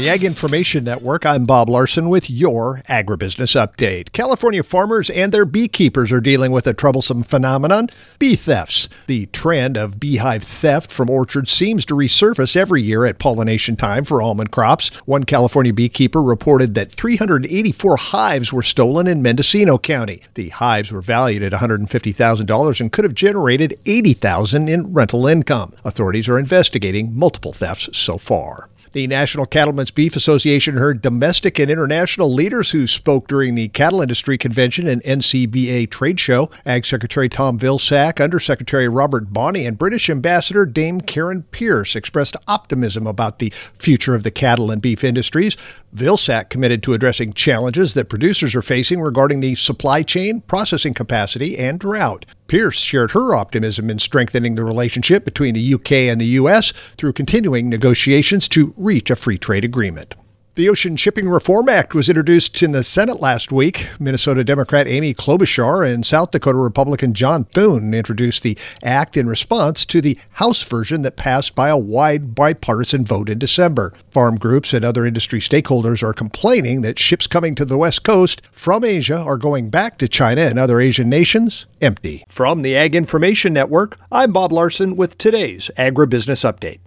the Ag Information Network, I'm Bob Larson with your Agribusiness Update. California farmers and their beekeepers are dealing with a troublesome phenomenon, bee thefts. The trend of beehive theft from orchards seems to resurface every year at pollination time for almond crops. One California beekeeper reported that 384 hives were stolen in Mendocino County. The hives were valued at $150,000 and could have generated $80,000 in rental income. Authorities are investigating multiple thefts so far. The National Cattlemen's Beef Association heard domestic and international leaders who spoke during the Cattle Industry Convention and NCBA trade show. Ag Secretary Tom Vilsack, Undersecretary Robert Bonney, and British Ambassador Dame Karen Pierce expressed optimism about the future of the cattle and beef industries. Vilsack committed to addressing challenges that producers are facing regarding the supply chain, processing capacity, and drought. Pierce shared her optimism in strengthening the relationship between the UK and the US through continuing negotiations to reach a free trade agreement. The Ocean Shipping Reform Act was introduced in the Senate last week. Minnesota Democrat Amy Klobuchar and South Dakota Republican John Thune introduced the act in response to the House version that passed by a wide bipartisan vote in December. Farm groups and other industry stakeholders are complaining that ships coming to the West Coast from Asia are going back to China and other Asian nations empty. From the Ag Information Network, I'm Bob Larson with today's Agribusiness Update.